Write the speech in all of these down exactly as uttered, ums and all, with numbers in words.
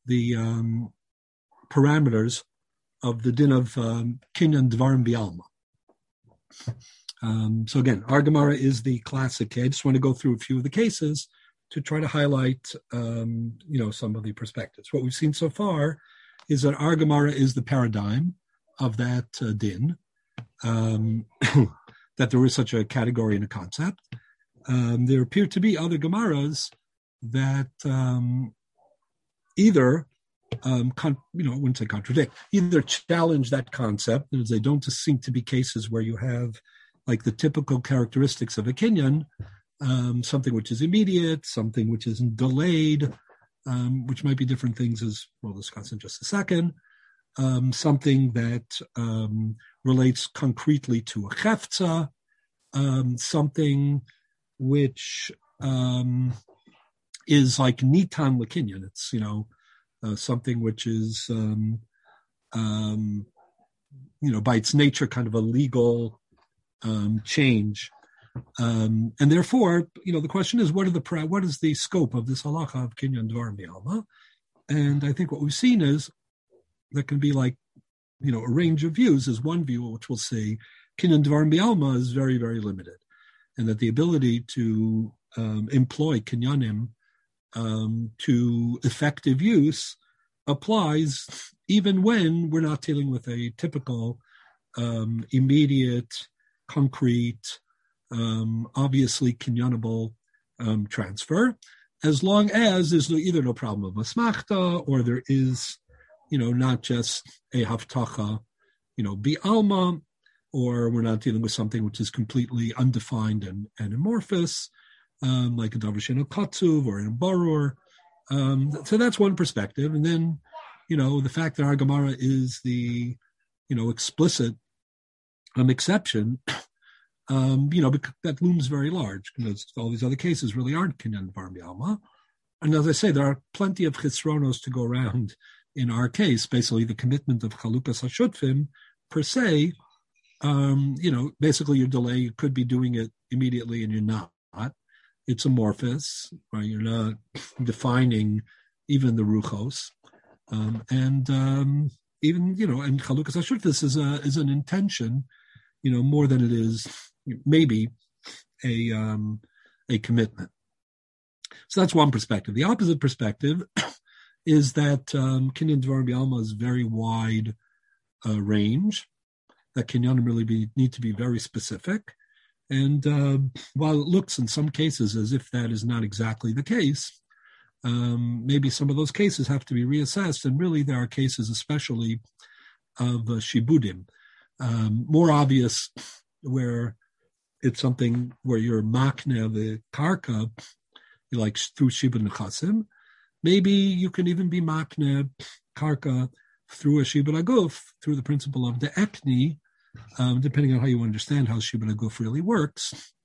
the um, parameters of the din of um, kinyan dvarim bialma. Um, so again, our Gemara is the classic case. I just want to go through a few of the cases to try to highlight, um, you know, some of the perspectives. What we've seen so far is that our Gemara is the paradigm of that uh, din, um, that there is such a category and a concept. Um, there appear to be other Gemaras that um, either, um, con- you know, I wouldn't say contradict, either challenge that concept. They don't seem to be cases where you have like the typical characteristics of a kinyan, um, something which is immediate, something which isn't delayed, um, which might be different things as we'll discuss in just a second, um, something that um, relates concretely to a chefza, um, something which um, is like nitan l'kinyan. It's, you know, uh, something which is, um, um, you know, by its nature kind of a legal Um, change, um, and therefore, you know, the question is, what are the what is the scope of this halacha of kinyan dvarim bialma? And I think what we've seen is there can be like, you know, a range of views. Is one view which will say kinyan dvarim bialma is very, very limited, and that the ability to um, employ kinyanim um, to effective use applies even when we're not dealing with a typical um, immediate, concrete, um, obviously kinyanable um, transfer, as long as there's no, either no problem of asmachta, or there is, you know, not just a haftacha, you know, bi'alma, or we're not dealing with something which is completely undefined and, and amorphous, um, like a davar she'eino katzuv or a barur. Um, so that's one perspective. And then, you know, the fact that our Gemara is the, you know, explicit Um, exception, um, you know, because that looms very large, because all these other cases really aren't kinyan dvarim bialma. And as I say, there are plenty of chisronos to go around in our case. Basically, the commitment of chalukas hashutfim per se, um, you know, basically your delay, you could be doing it immediately and you're not. It's amorphous, right? You're not defining even the ruchos. Um, and um, even, you know, and chalukas hashutfim is a is an intention, you know, more than it is maybe a um, a commitment. So that's one perspective. The opposite perspective is that um, kinyan dvarim bialma is very wide uh, range, that kinyanim really be, need to be very specific. And uh, while it looks in some cases as if that is not exactly the case, um, maybe some of those cases have to be reassessed. And really there are cases especially of uh, shibudim, Um, more obvious where it's something where you're makne the karka, like through shibud nechasim. Maybe you can even be makne karka through a shibud aguf, through the principle of the ekni, um, depending on how you understand how shibud aguf really works.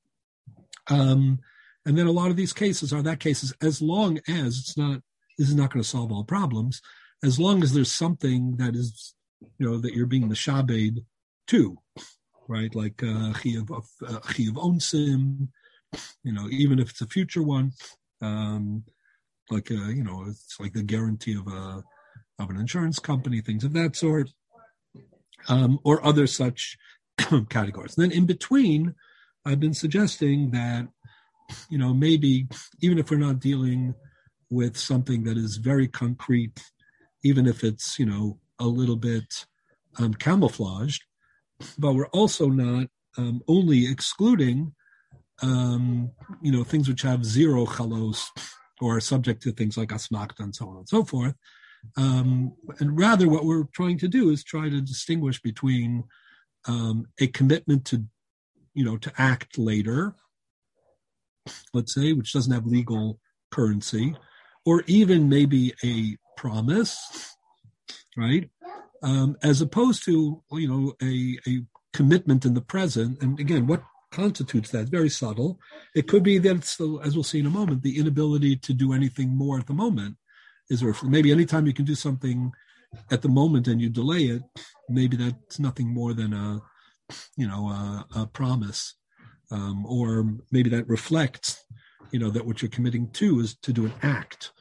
Um, and then a lot of these cases are that cases, as long as it's not, this is not going to solve all problems, as long as there's something that is, you know, that you're being the shabed to, right? Like chiyuv of chiyuv onsim, you know, even if it's a future one, um, like a, you know, it's like the guarantee of a of an insurance company, things of that sort, um, or other such categories. And then in between, I've been suggesting that, you know, maybe even if we're not dealing with something that is very concrete, even if it's, you know, a little bit um, camouflaged, but we're also not um, only excluding, um, you know, things which have zero chalos or are subject to things like asmakta and so on and so forth. Um, and rather what we're trying to do is try to distinguish between um, a commitment to, you know, to act later, let's say, which doesn't have legal currency, or even maybe a promise, right? Um, as opposed to, you know, a, a commitment in the present. And again, what constitutes that? Very subtle. It could be that it's, the, as we'll see in a moment, the inability to do anything more at the moment. Is there maybe anytime you can do something at the moment and you delay it, maybe that's nothing more than a, you know, a, a promise, um, or maybe that reflects, you know, that what you're committing to is to do an act.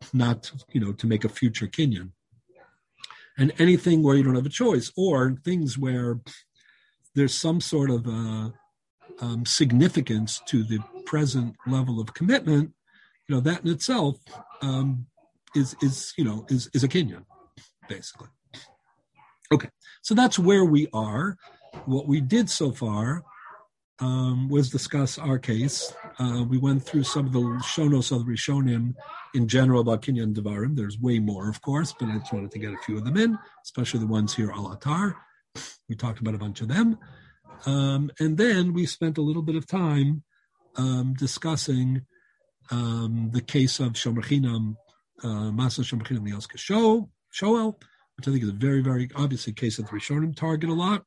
not, you know, to make a future kinyan. And anything where you don't have a choice, or things where there's some sort of uh, um, significance to the present level of commitment, you know, that in itself um, is is you know is is a kinyan, basically. Okay, so that's where we are. What we did so far um, was discuss our case. Uh, we went through some of the shonos of the Rishonim in general about kinyan devarim. There's way more, of course, but I just wanted to get a few of them in, especially the ones here al atar. We talked about a bunch of them. Um, and then we spent a little bit of time um, discussing um, the case of Shomer Chinam, uh, Masa Shomer Chinam Yoska Shoel, which I think is a very, very obviously case that the Rishonim target a lot.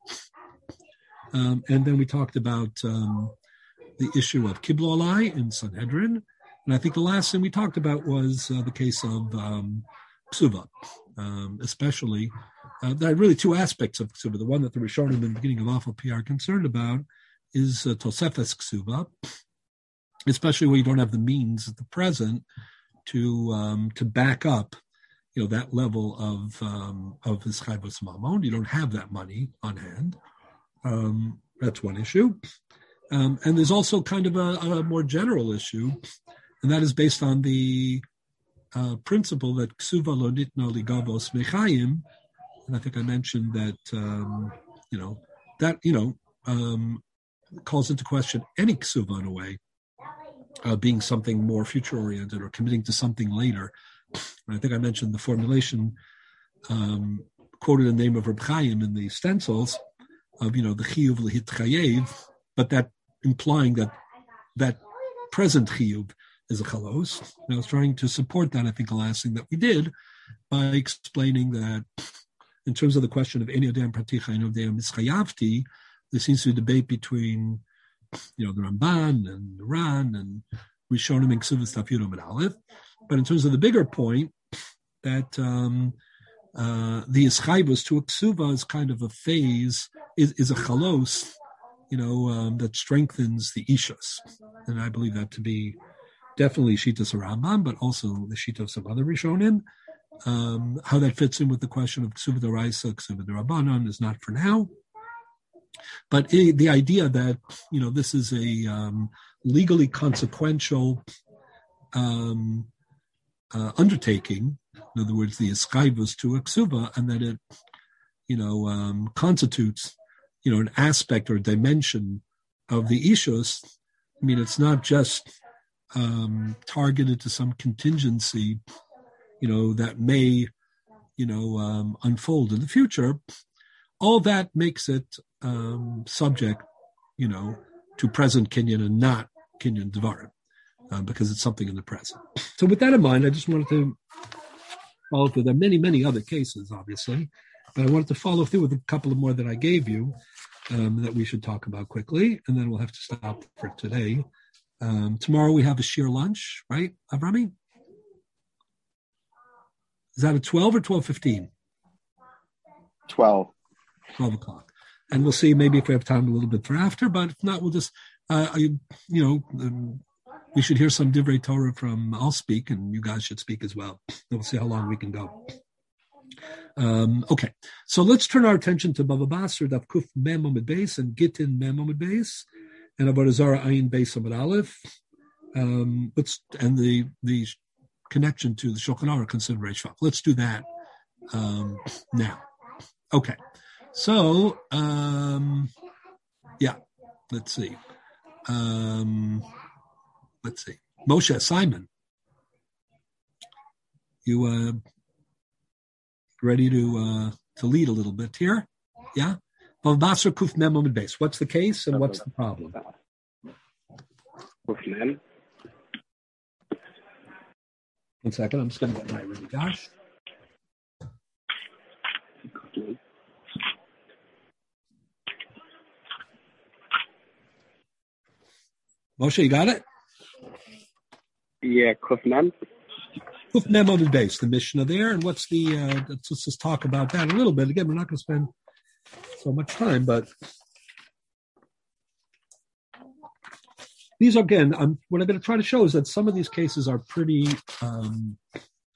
Um, and then we talked about um, the issue of Kiblo Alai in Sanhedrin. And I think the last thing we talked about was uh, the case of um, Ksuva, um, especially. Uh, there are really two aspects of Ksuva. The one that the Rishonim in the beginning of Awful P are concerned about is uh, Tosefes Ksuva, especially where you don't have the means at the present to um, to back up, you know, that level of um, of Ischayvus Mamon. You don't have that money on hand. Um, that's one issue. Um, and there's also kind of a, a more general issue, and that is based on the uh, principle that Ksuva lo nitna ligavos mechayim. And I think I mentioned that, um, you know, that, you know, um, calls into question any ksuva in a way, uh, being something more future-oriented or committing to something later. And I think I mentioned the formulation um, quoted in the name of Reb Chaim in the stencils of, you know, the chiyuv lehit chayev, but that implying that that present chiyuv is a chalos. And I was trying to support that, I think, the last thing that we did by explaining that in terms of the question of Eni Odem Praticha and Odem Mischayavti, there seems to be a debate between, you know, the Ramban and the Ran and Rishonim and Ksuvas Taf Yudom and Aleph. But in terms of the bigger point, that um, uh, the Ischayvus to a Ksuva is kind of a phase, is, is a chalos, you know, um, that strengthens the Ishas. And I believe that to be definitely Shitas Rambam, but also the Shita of some other Rishonim. Um, how that fits in with the question of Ksuva D'Oraisa, Ksuva D'Rabbanan is not for now. But it, the idea that, you know, this is a um, legally consequential um, uh, undertaking, in other words, the Ischayvus to a Ksuva, and that it, you know, um, constitutes, you know, an aspect or dimension of the Ishus. I mean, it's not just um, targeted to some contingency, you know, that may, you know, um, unfold in the future. All that makes it um, subject, you know, to present kinyan and not kinyan devarim, uh, because it's something in the present. So with that in mind, I just wanted to follow through. There are many, many other cases, obviously, but I wanted to follow through with a couple of more that I gave you um, that we should talk about quickly, and then we'll have to stop for today. Um, tomorrow we have a sheer lunch, right, Avrami? Is that at twelve or twelve fifteen? twelve. twelve o'clock. And we'll see maybe if we have time a little bit for after, but if not, we'll just, uh, you, you know, um, we should hear some Divrei Torah from, I'll speak, and you guys should speak as well. We'll see how long we can go. Um, okay, so let's turn our attention to Bava Basra, Daf Kuf Mem Amud Beis, and Gittin Mem Amud Beis, and Avodah Zarah Ayin Beis Amud Aleph. Um, let's, and the, the, connection to the Shulchan Aruch consideration. Let's do that um, now. Okay. So, um, yeah, let's see. Um, let's see. Moshe, Simon, you uh, ready to uh, to lead a little bit here? Yeah? Basra Kuf Mem Amud Beis. What's the case and what's the problem? Kuf Mem. One second, I'm just going to get my Rigash. Moshe, you got it? Yeah, Kuf Mem. Kuf Mem Amud Beis, the Mishnah there, and what's the, uh, let's, let's just talk about that a little bit. Again, we're not going to spend so much time, but these, again, I'm, what I'm going to try to show is that some of these cases are pretty um,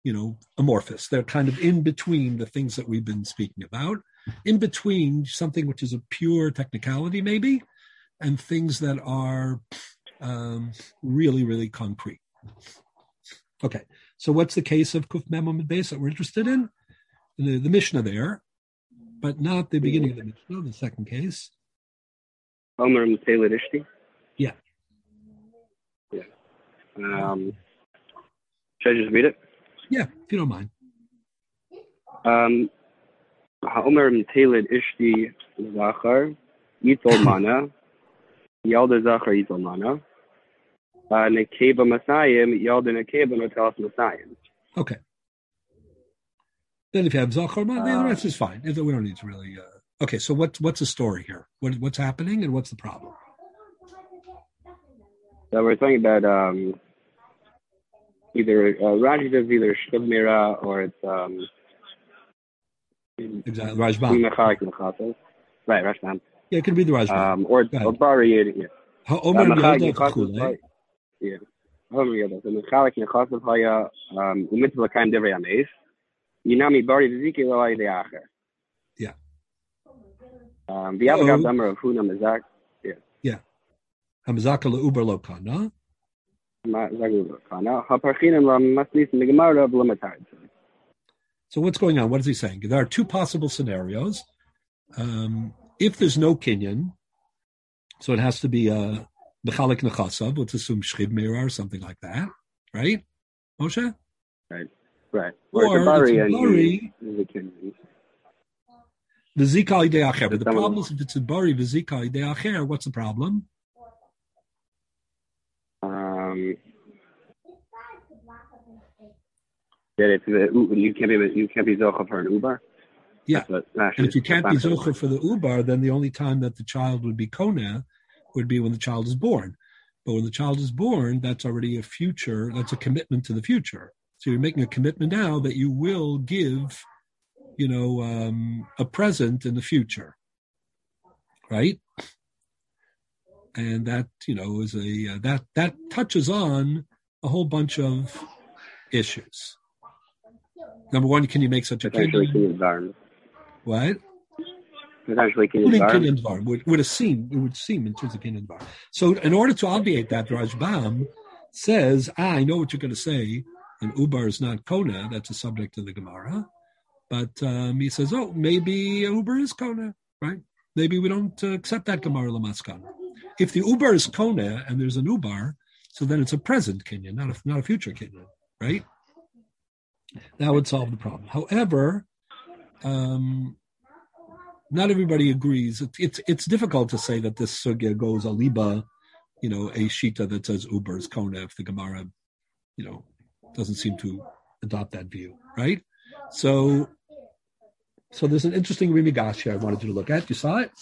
you know, amorphous. They're kind of in between the things that we've been speaking about, in between something which is a pure technicality maybe, and things that are um, really, really concrete. Okay, so what's the case of Kuf Mem Amud Beis that we're interested in? The, the Mishnah there, but not the beginning of the Mishnah, the second case. Omer Matelid Ishti? Yeah. Yeah. Um, should I just read it? Yeah, if you don't mind. Um, Omer Matelid Ishti Zachar, Yitol Mana, Yalda Zachar Yitol Mana, Nekeba Masayim, Yalda Nekeba Notelas Masayim. Okay. Then if you have Zachar, the Uh, rest is fine. We don't need to really... Uh... Okay, so what, what's the story here? What, what's happening and what's the problem? So we're talking about um, either uh, Rashi does either Shkib Mira or it's um, exactly Rajban. Right, Rashbam. Yeah, it could be the Rajban. Um, or or Bari, yeah. Ha'omer Yalda V'chulei. Yeah. Ha'omer Yalda. So Mechalik Nechasav Haya um Umitzvah Kaim Divrei Ameis. Yinami Bari V'ziki Lo'ai De'acher. Yeah. Um, the Avagav Damer of Huna Mazak. Yeah. Yeah. Hamazaka Le'uber Lo Kana. So what's going on? What is he saying? There are two possible scenarios. Um, if there's no kinyan, so it has to be a bechalik nechasav, let's assume shchib meira or something like that, right, Moshe? Right, right. Or, or it's a bari, the zika idei acher. But the problem is if it's a bari, the zika idei acher, what's the problem? Um, that it's you can't be you can't be zocha for an ubar. Yeah, and if you can't be zocha for the ubar, then the only time that the child would be kona would be when the child is born. But when the child is born, that's already a future. That's a commitment to the future. So you're making a commitment now that you will give, you know, um, a present in the future, right? And that, you know, is a uh, that that touches on a whole bunch of issues. Number one, can you make such a kinyan? What? Potentially kinyan dvar would would seem it would seem in terms of kinyan dvar. So in order to obviate that, Rajbam says, ah, I know what you're going to say. And ubar is not kona. That's a subject of the Gemara. But um, he says, oh, maybe ubar is kona, right? Maybe we don't uh, accept that Gemara lamaskana. If the ubar is kona and there's an ubar, so then it's a present kinyan, not a not a future kinyan, right? That would solve the problem. However, um, not everybody agrees. It, it's it's difficult to say that this sugya goes aliba, you know, a shita that says uber is kona if the Gemara, you know, doesn't seem to adopt that view, right? So, so there's an interesting Rimigash here I wanted you to look at. You saw it?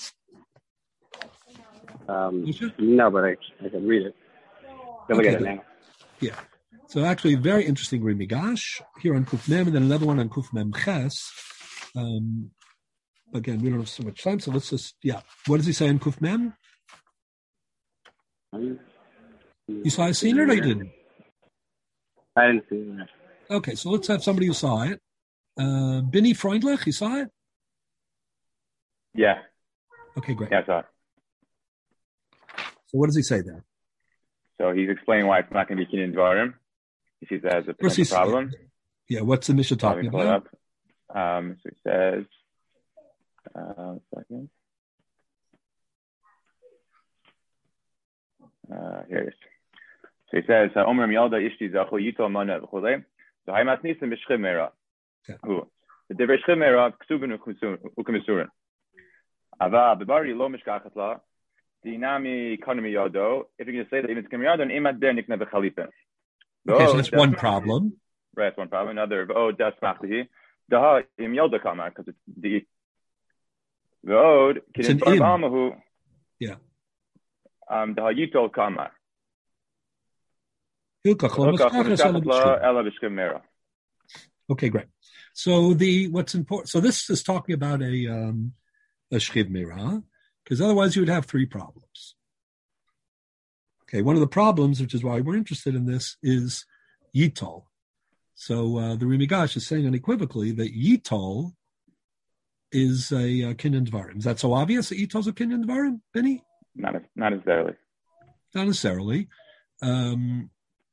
Um, no, but I, I can read it. Can look okay, at it now. Yeah. So actually, very interesting Rimigash here on Kuf Mem, and then another one on Kuf Mem Ches. Um, again, we don't have so much time, so let's just, yeah. What does he say in Kuf Mem? You saw it, seen it, or you didn't? I didn't see it. Okay, so let's have somebody who saw it. Uh, Binny Freundlich, you saw it? Yeah. Okay, great. Yeah, I saw it. So what does he say there? So he's explaining why it's not going to be kinyan dvarim. He sees that as a potential problem. Yeah, what's the Mishnah talking about? Um, so he says, uh, one second. Uh, here it is. So he says, Omer Miyalda Ishti Zachu Yito Mana V'chulei. So Haimat Nisim B'Shchim Meira. Who? The Divrei Shchim Meira Ksubin U'Kemisurin. Ava B'Bari Lo Mishkachat La. Dinami Kanami Yado. If you're going to say that even it's Kanami Yado, and Imad Der Nikna B'Chalipen. Okay, so that's one problem. Right, that's one problem. Another, oh, that's Machti. Daha Im Yalda Kamar, because it's the V'od. It's an im. Yeah. Um, Daha Yitol Kamar. Okay, great. So the what's important? So this is talking about a um, a shchiv meira, because otherwise you would have three problems. Okay, one of the problems, which is why we're interested in this, is yitol. So uh, the Rimigash is saying unequivocally that Yitol is a uh, Kinyan Dvarim. Is that so obvious that Yitol's a Kinyan Dvarim, Benny? Not, not necessarily. Not necessarily. Um,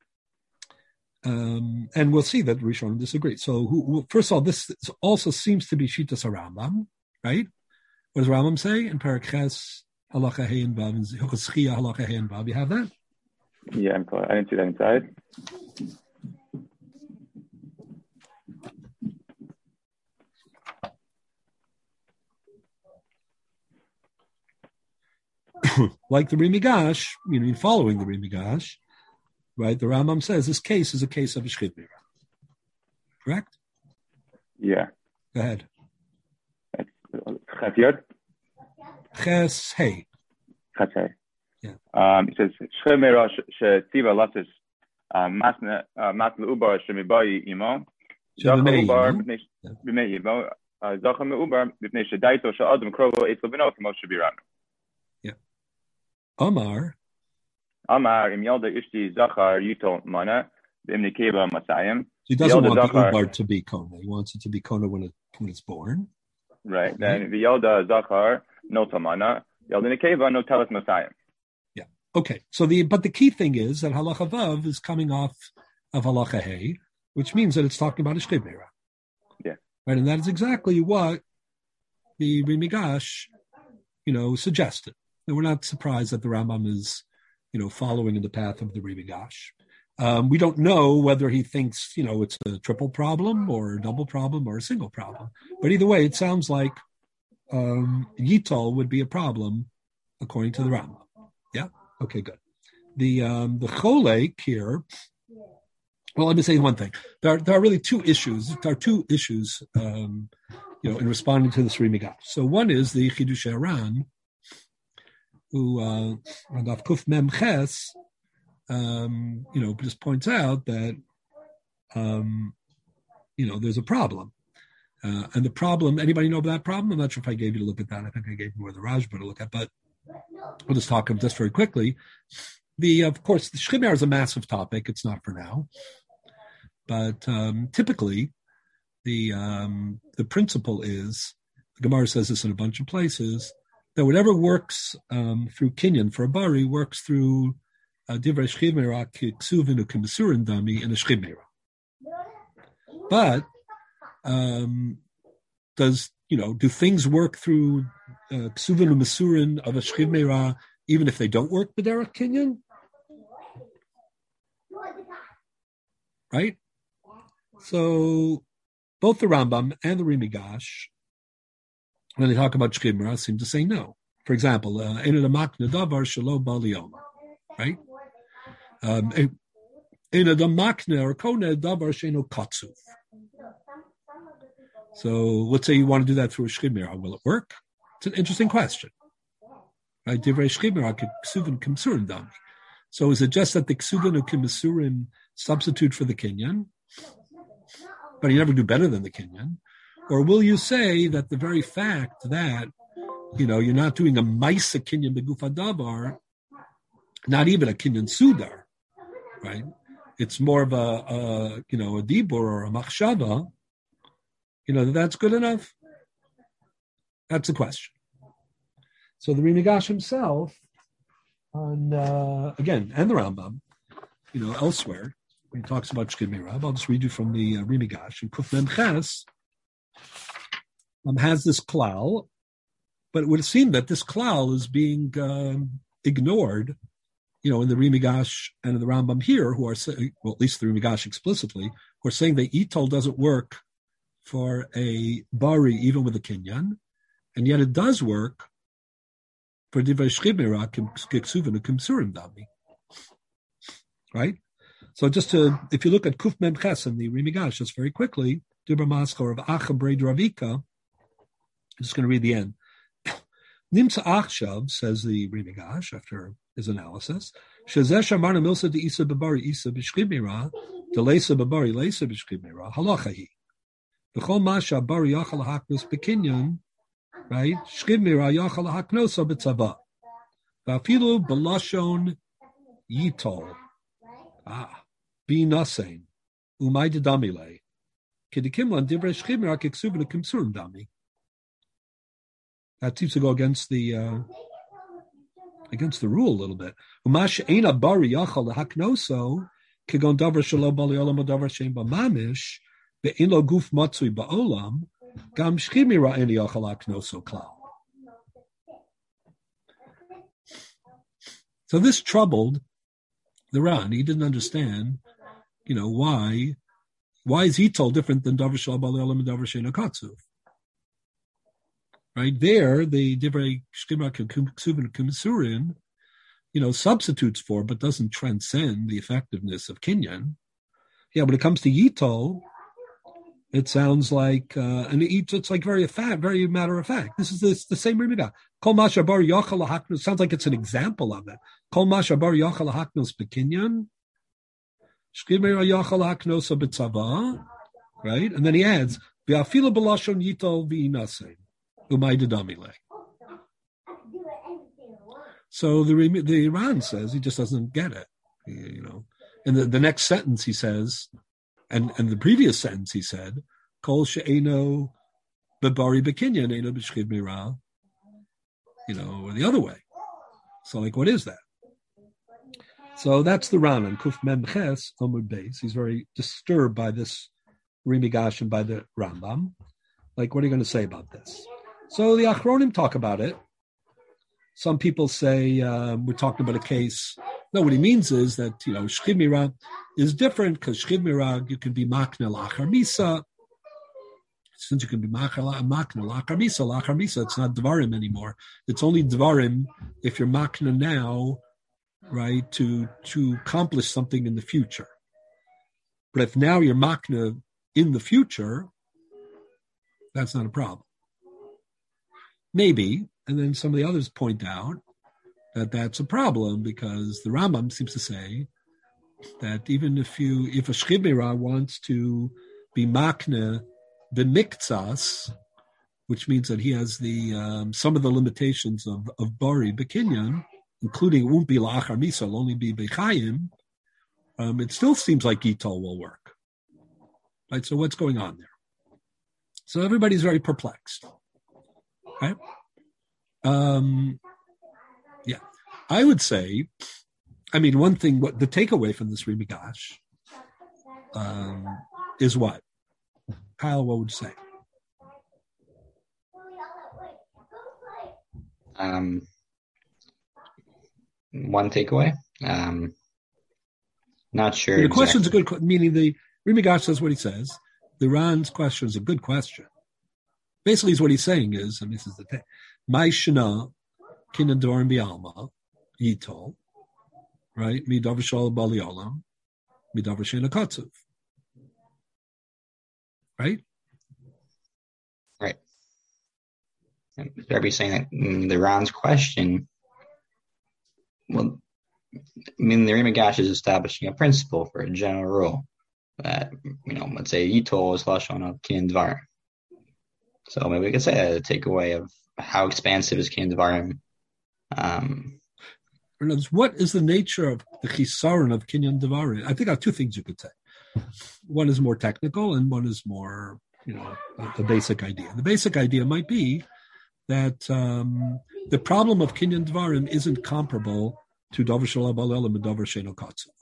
um, and we'll see that Rishonim disagree. So who, who, first of all, this also seems to be Shitas HaRambam, right? What does Rambam say in Perek Ches, Halacha Hey and Vav, and Hilchos Chiyah, Halacha Hey and Vav? You have that? Yeah, I'm I didn't see that inside. Like the Rimigash, you know, following the Rimigash, right? The Rambam says this case is a case of a Shchit Mira. Correct? Yeah. Go ahead. Chet Yod? Ches Hey. Chet Hey. Yeah. Um, it says, Shchit Mira she'tiva lasis matna ubar shemibayi imo. Zacha ubar b'mei imo. Zacha me'ubar b'pnei shedaito she'adam krovo eitz levino k'mo shebiran. Amar. Amar im yalda ishti zachar yitol mana b'imni keva masayim. He doesn't want the ubar to be kona. He wants it to be kona when it when it's born. Right. Then the yalda zachar no tamana yalda nekeva no telas masayim. Yeah. Okay. So the but the key thing is that halacha vav is coming off of halacha hey, which means that it's talking about a shchit mira. Yeah. Right, and that is exactly what the Rimigash, you know, suggested. And we're not surprised that the Rambam is, you know, following in the path of the Rimigash. Um, we don't know whether he thinks, you know, it's a triple problem or a double problem or a single problem. But either way, it sounds like um, Yitol would be a problem according to the Rambam. Yeah? Okay, good. The um, the Cholek here, well, let me say one thing. There are, there are really two issues. There are two issues, um, you know, in responding to this Rimigash. So one is the Chidush Aran, who uh, on Daf Kuf Mem Ches, um, you know, just points out that, um, you know, there's a problem. Uh, and the problem, anybody know about that problem? I'm not sure if I gave you a look at that. I think I gave you more the Rajba to look at, but we'll just talk just very quickly. The, of course, the Shchit Mira is a massive topic. It's not for now. But um, typically, the um, the principle is, the Gemara says this in a bunch of places, that whatever works um, through Kinyan for a Bari works through Divrei Shchit Mira Ksuvin U'Kimsurin Dami in a Shchit Mira. But um, does, you know, do things work through Ksuvin uh, U'Masurin of a Shchit Mira even if they don't work B'derech Kinyan? Right? So both the Rambam and the Rimigash, when they talk about Shchit Mira, seem to say no. For example, Eina Damakna Davar Shelo Balioma, right? Eina Damakna or Kone Davar Sheno Katsuf. So let's say you want to do that through a Shchit Mira. Will it work? It's an interesting question. Right? Divrei Shchit Mira Ksuvin Kimsurin Dami. So is it just that the Ksuvin or Kimsurin substitute for the Kinyan, but you never do better than the Kinyan? Or will you say that the very fact that, you know, you're not doing a Maisa Kinyan Begufa Davar, not even a Kinyan Sudar, right? It's more of a, a you know, a Dibur or a Machshava, you know, that's good enough? That's the question. So the Rimigash himself, on, uh, again, and the Rambam, you know, elsewhere, when he talks about Shchit Mira, I'll just read you from the uh, Rimigash. And Kuf Mem Ches um, has this klal, but it would seem that this klal is being um, ignored, you know, in the Rimigash and in the Rambam here, who are saying, well, at least the Rimigash explicitly, who are saying that Yitol doesn't work for a Bari even with a Kinyan, and yet it does work for Divrei Shchit Mira Ksuvin U'Kimsurim Dami. Right? So just to, if you look at Kuf Mem Ches and the Rimigash, just very quickly, Dibra Maschor of Acha Breid Ravika, I'm just going to read the end. Nimtza Achshav, says the Rimigash, after his analysis, Shezeh Shamarna Milsa de Isa Babari Isa B'Shchit Mira, de Leisa Babari Leisa B'Shchit Mira, Halachahi. B'chol Masha Bari Yachal Haknos Bekinyan, right? Shchit Mira Yachal Haknosa B'Tzava. V'afilu B'Lashon Yitol. Ah, Bi Nasein. umay dedamile. Kedikimlan divrei shchimra keksuvin kimsurim dami. That seems to go against the uh, against the rule a little bit. Umash eina bari yachal haknoso kegon davar shelo bali olam davar shein b'mamish be'in lo guf matzui ba'olam gam shchimira eni yachal haknoso klal. So this troubled the Ran. He didn't understand, you know, why why is he told different than davar shelo bali olam davar shein akatzuv? Right there, the divrei shchimra keksuvin kimsurin, you know, substitutes for, but doesn't transcend the effectiveness of kinyan. Yeah, when it comes to yitol, it sounds like, uh, and it, it's like very fact, very matter of fact. This is this, the same Rimida. Kol masha bar yachal lahaknos sounds like it's an example of it. Kol masha bar yachal lahaknos bekinyan, shchimra yachal lahaknos betzava, right? And then he adds, v'afila b'lashon yitol v'inasein. So the the Iran says he just doesn't get it, you know. And the, the next sentence he says, and, and the previous sentence he said, Kol she'eno bebari bekinyan eno b'shchiv mira, you know, or the other way. So like, what is that? So that's the Ran and Kuf Mem Ches Omud Beis. He's very disturbed by this Rimigash and by the Rambam. Like, what are you going to say about this? So the Achronim talk about it. Some people say uh, we're talking about a case. No, what he means is that, you know, Shchiv Mira is different because Shchiv Mira, you can be Makna Lachar Misa. Since you can be Makna Lachar Misa, Lachar Misa, it's not Dvarim anymore. It's only Dvarim if you're Makna now, right, to, to accomplish something in the future. But if now you're Makna in the future, that's not a problem. Maybe, and then some of the others point out that that's a problem because the Rambam seems to say that even if you, if a Shchiv Mira wants to be makne b'miktsas, which means that he has the um, some of the limitations of of bari b'kinyan, including won't be la'achar misa, will only be b'chayim, um, it still seems like Gitol will work. Right. So what's going on there? So everybody's very perplexed. Right? Um, yeah, I would say, I mean, one thing, what the takeaway from this Rimigash um, is what? Kyle, what would you say? Um, one takeaway? Um, not sure. The exactly. question's a good, meaning the Rimigash says what he says. The Ran's question is a good question. Basically, what he's saying is, and this is the thing, my shana kinadorim bialma yitol, right? Midavar shal bali olam, midavar shena katzuv, right? Right. And Rabbi saying that mm, the Ran's question, well, I mean, the Rimigash is establishing a principle for a general rule that, you know, let's say yitol is lashon of kin dvarim. So maybe we could say a takeaway of how expansive is Kinyan Devarim. Um, what is the nature of the chisaron of Kinyan Devarim? I think I have two things you could say. One is more technical, and one is more, you know, the basic idea. The basic idea might be that um, the problem of Kinyan Devarim isn't comparable to Davar Shel Ba'olam and Davar She'eino Katzuv.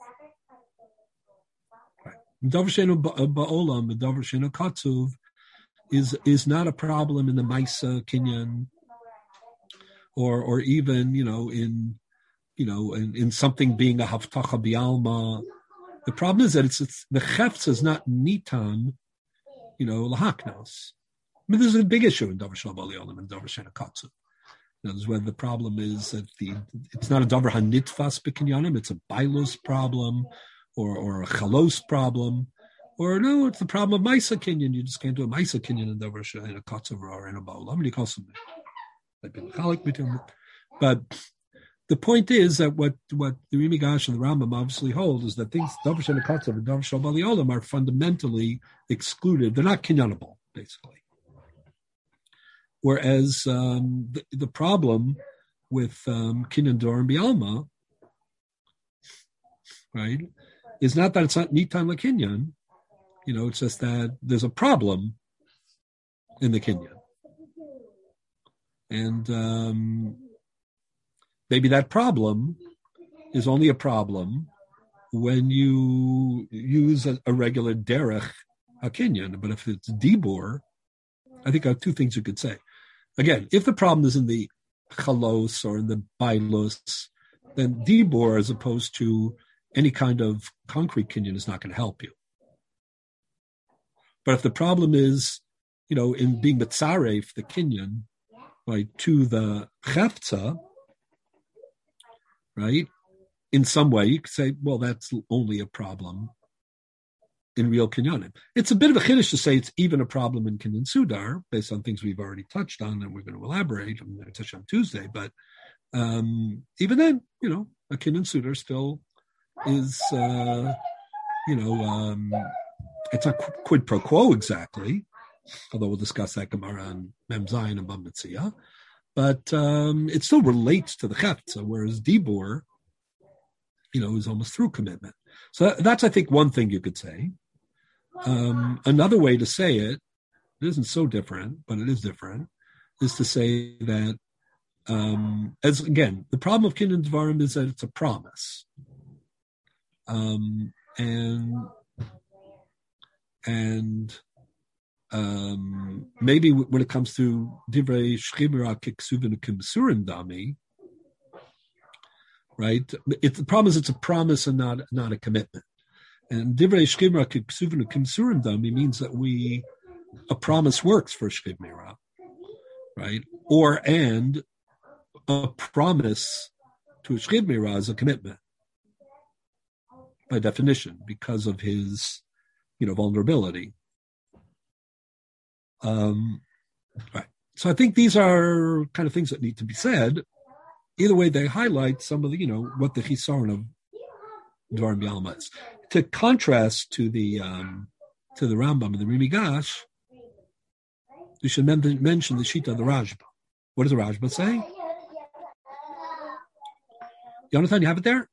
Davar She'eino Ba'olam and Davar She'eino Katzuv is is not a problem in the Maisa Kinyan, or or even, you know, in you know in, in something being a Haftacha Bialma. The problem is that it's, it's the Chefts is not Nitan, you know, Lahaknos. I mean, there's a big issue in Davar Shel Ba'olam and Davar She'eino Katzuv. You know, this is where the problem is that the it's not a Davar HaNitfas B'Kinyanim, it's a Bailos problem or or a Chalos problem. Or no, it's the problem of Maisa Kinyan. You just can't do a Maisa Kinyan in Davar in a Katzuv or in a Ba'olam. Many calls them. But the point is that what, what the Rimigash and the Rambam obviously hold is that things Davar She'eino Katzuv and Davar Shel Ba'olam are fundamentally excluded. They're not kinyanable, basically. Whereas um, the, the problem with um, Kinyan Dor and Bialma, right, is not that it's not Nitan LaKinyan, You know, it's just that there's a problem in the kinyan. And um, maybe that problem is only a problem when you use a, a regular derech hakinyan. But if it's dibur, I think I have two things you could say. Again, if the problem is in the chalos or in the bailos, then dibur, as opposed to any kind of concrete kinyan, is not going to help you. But if the problem is, you know, in being mitzaref, the kinyan, right, to the chefza, right, in some way, you could say, well, that's only a problem in real kinyanim. It's a bit of a chiddush to say it's even a problem in kinyan sudar, based on things we've already touched on, and we're going to elaborate. I'm going to touch on Tuesday, but um, even then, you know, a kinyan sudar still is, uh, you know, um, it's not quid pro quo exactly, although we'll discuss that Gemara on Mem Zayin and Bam Metzia, but um, it still relates to the Chetza, whereas Dibur, you know, is almost through commitment. So that, that's, I think, one thing you could say. Um, another way to say it, it isn't so different, but it is different, is to say that, um, as again, the problem of Kinyan Dvarim is that it's a promise. Um, and and um, maybe when it comes to Divrei Shchimera Kiksuvin Kimsurim Dami, right? It, the problem is it's a promise and not not a commitment. And Divrei Shchimera Kiksuvin Kimsurim Dami means that we a promise works for Shchimera, right? Or and a promise to a Shchimera is a commitment by definition because of his, you know, vulnerability. Um, right. So I think these are kind of things that need to be said. Either way, they highlight some of the, you know, what the chisaron of Dvarim Yalma is. To contrast to the um, to the Rambam and the Rimigash, we should men- mention the Shita of the Rajba. What does the Rajba say? Jonathan, you have it there?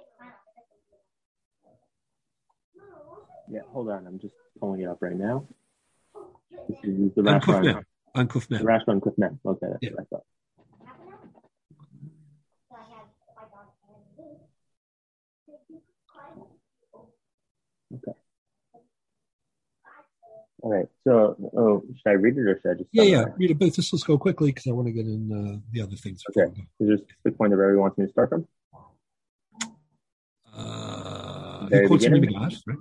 Yeah, hold on. I'm just pulling it up right now. This is the Rashba on Kufmen. The Rashba on Kufmen. Okay, that's yeah. what I thought. Okay. All right. So, oh, should I read it or should I just? Yeah, yeah. Read it, but just let's go quickly because I want to get in uh, the other things. Okay. Is this the point that everyone wants me to start from? Uh, he quotes Rimigash, right?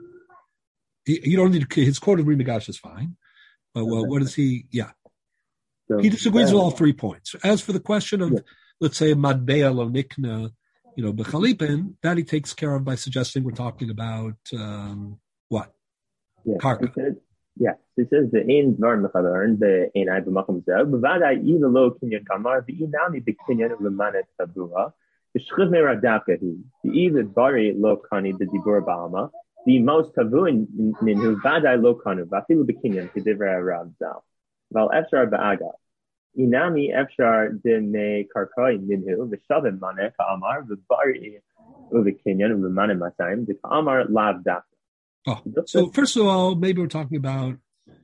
He, you don't need to, his quote of Rimigash is fine. But well, okay. What is he? Yeah. So, he disagrees uh, with all three points. As for the question of, yeah. let's say, Madbea lo nikna, you know, Bechalipin, that he takes care of by suggesting we're talking about um, what? Yeah. Karka. He says, yeah. So he says the ein dvar mechaber, the ein ay b'makom zeh, b'vadai either lo kinyan kamar, v'inami b'kinyan v'manet tabura, v'shchiv meradavka hi, v'either bari lo kani b'dibur ba'ama, the most tavuin minhu vadai lo kanu vafilu b'kinyan k'divrei Rav Zal. Val efshar ba'aga. Inami efshar de me karkoi minhu v'shavim maneh ka'amar v'bari u'v'kinyan v'maneh masayim de ka'amar lav dafka. Oh, so first of all, maybe we're talking about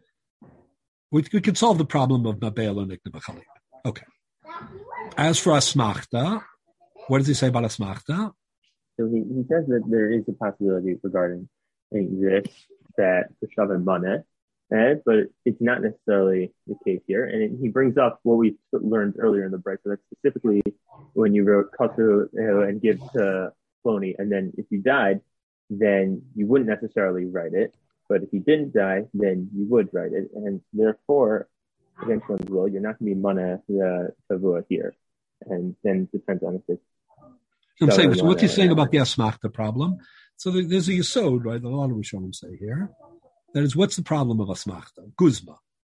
we, we could solve the problem of Mabel and Nikna B'Chalip. Okay. As for Asmachta, what does he say about Asmachta? So he, he says that there is a possibility regarding this that for Shavan Maneh, eh, but it's not necessarily the case here. And it, he brings up what we learned earlier in the break. So that's specifically when you wrote Katu uh, and give to Ploni, and then if you died, then you wouldn't necessarily write it. But if you didn't die, then you would write it. And therefore, against one's will, you're not going to be Maneh the Tavua here. And then it depends on if it's I'm saying, so what's he saying about the Asmachta problem? So there's a Yesod, right, that a lot of Rishonim say here. That is, what's the problem of Asmachta? Guzma.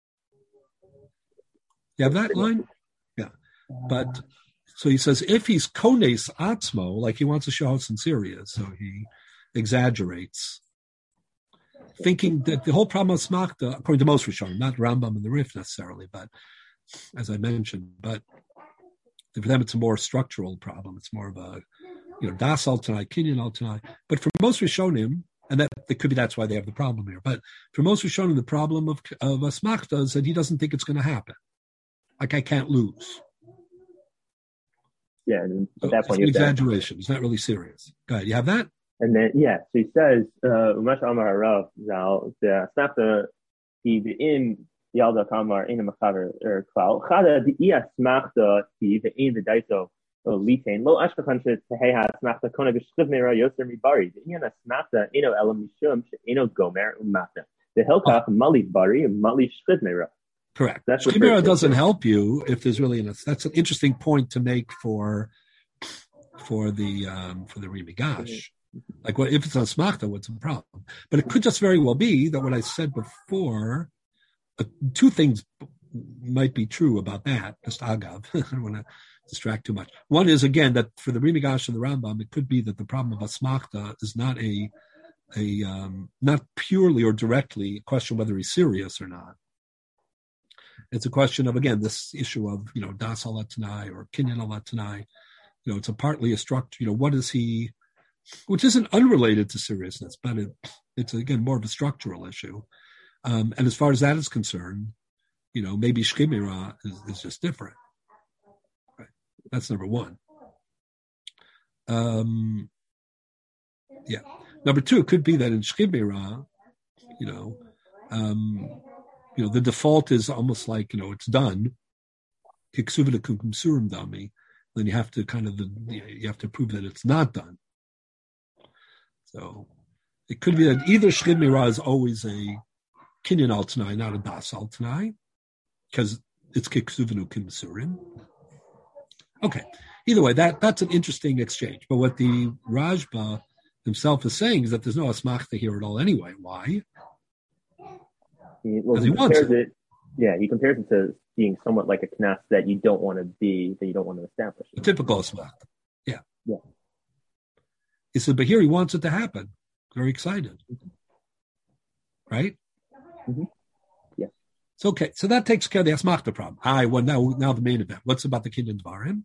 You have that line? Yeah. But, so he says, if he's Kones Atzmo, like he wants to show how sincere he is, so he exaggerates, thinking that the whole problem of Asmachta, according to most Rishonim, not Rambam and the Rif necessarily, but, as I mentioned, but for them, it's a more structural problem. It's more of a, you know, das al tanai, kinyan al tanai. But for most Rishonim, And that it could be that's why they have the problem here. But for most Rishonim, the problem of of Asmachta is that he doesn't think it's going to happen. Like I can't lose. Yeah, and So at that it's point, an you have to- exaggeration. It's not really serious. Go ahead. You have that? And then, yeah, so he says, Umash Amar Harav, Zal, the Asmachta, he in Yalda Kamar, in a Machaver, or Klau, Chada, the Ia Smachta, he, the in the Daito, Litain, Lo Ashkachan, Teheha, Smachta, Kona, Gishkivnera, Yoser Mibari, the Ian Asmachta, Eno Elam Mishum, Eno Gomer, Umata, the Hilkach, Mali Bari, Mali Shkivnera. Correct. That's what Shkibera first doesn't is. help you if there's really an. That's an interesting point to make for for the um, for the Rimigash. Like, what if it's a smachta? What's the problem? But it could just very well be that what I said before. Uh, two things might be true about that. Just agav. I don't want to distract too much. One is again that for the Rimigash and the Rambam, it could be that the problem of a smachta is not a a um, not purely or directly a question whether he's serious or not. It's a question of, again, this issue of, you know, das alatanai or kinyan alatanai. You know, it's a partly a structure, you know, what is he, which isn't unrelated to seriousness, but it, it's, again, more of a structural issue. Um, and as far as that is concerned, you know, maybe shkimira is, is just different. Right? That's number one. Um, yeah. Number two, it could be that in shkimira, you know, um, you know, the default is almost like, you know, it's done. Then you have to kind of, you have to prove that it's not done. So it could be that either Shchid Mirah is always a Kinyan al Tanai, not a Das al Tanai, because it's Kiksuvenu Kimsurim. Okay. Either way, that, that's an interesting exchange. But what the Rajba himself is saying is that there's no Asmachta here at all anyway. Why? He, well, he, he compares it. it. Yeah, he compares it to being somewhat like a knas that you don't want to be, that you don't want to establish. A typical Asmachta. Yeah. Yeah. He said, but here he wants it to happen. Very excited. Mm-hmm. Right? Mm-hmm. Yeah. So, okay. So that takes care of the Asmachta problem. All right. Well, now, now the main event. What's about the Kinyan Dvarim?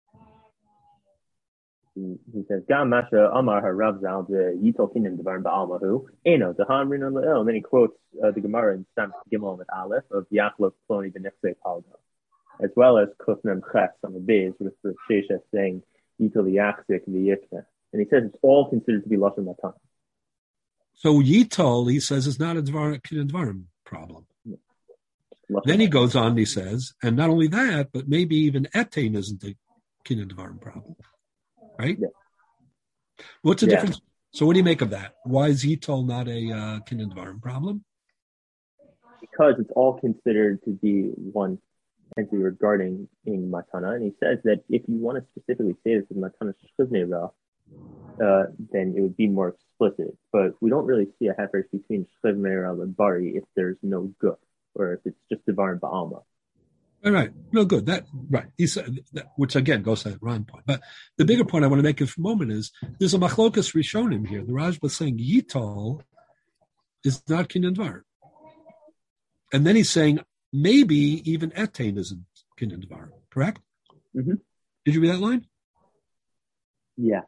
He, he says, "Gam masha amar harav zal de yitol kinyan devarim ba'almahu eno dehamrin on le'el." And then he quotes uh, the Gemara in Sam Gimel with Aleph of Yachlok Ploni b'nechsei palga, as well as Kufnem Ches on the base with the Shesha saying yitol yachzik v'yikna. And he says it's all considered to be lashon matan. So yitol, he says, is not a dvar, kinyan dvarim problem. Lashon Then he matan. goes on, he says, and not only that, but maybe even etain isn't a kinyan dvarim problem. Right? Yeah. What's the yeah. difference? So what do you make of that? Why is Yitol not a uh, Kinyan Dvarim problem? Because it's all considered to be one entity regarding in Matana. And he says that if you want to specifically say this in Matana Shchivnei uh then it would be more explicit. But we don't really see a hefer between Shchivnei and Bari if there's no good, or if it's just Dvarim Ba'alma. All right. No, good. That right. He said that, which again goes to that Ron point. But the bigger point I want to make for a moment is there's a machlokas rishonim here. The Rajba is saying Yitol is not Kinyan Dvarim, and then he's saying maybe even etain isn't Kinyan Dvarim. Correct? Mm-hmm. Did you read that line? Yeah.